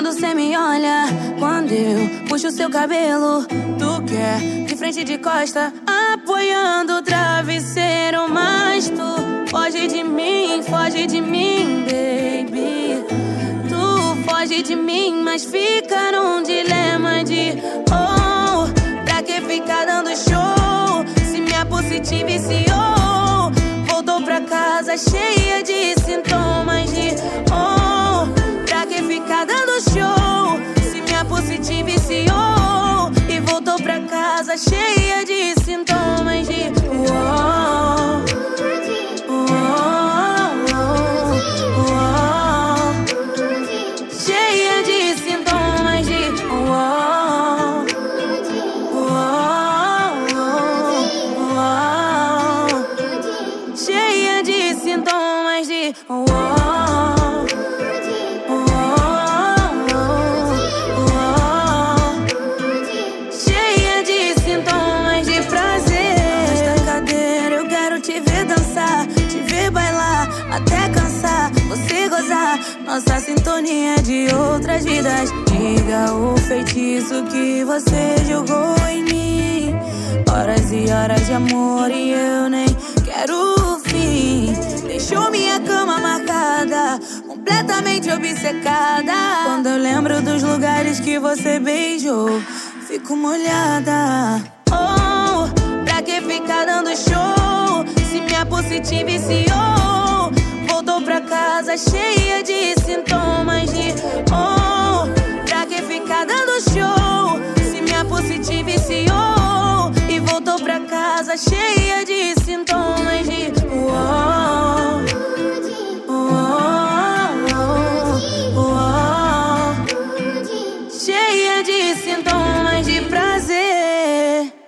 quando cê me olha, quando eu puxo seu cabelo, tu quer de frente e de costa, apoiando o travesseiro. Mas tu foge de mim, baby. Tu foge de mim, mas fica num dilema de oh, pra que ficar dando show se minha pussy te viciou? Voltou pra casa cheia de sintomas de oh, pra que ficar dando show se minha pussy te viciou? E voltou pra casa cheia de sintomas de oh, cheia de sintomas de cheia de sintomas de cheia de sintomas de prazer. Nesta cadeira eu quero te ver dançar, te ver bailar até cansar, você gozar. Nossa sintonia de outras vidas. Diga o feitiço que você jogou em mim. Horas e horas de amor e eu nem quero o fim. Deixou minha cama marcada, completamente obcecada. Quando eu lembro dos lugares que você beijou, fico molhada. Oh, pra que ficar dando show se minha pussy te viciou? Voltou pra casa cheia de sintomas de oh, pra que ficar dando show se minha pussy te viciou? E voltou pra casa cheia de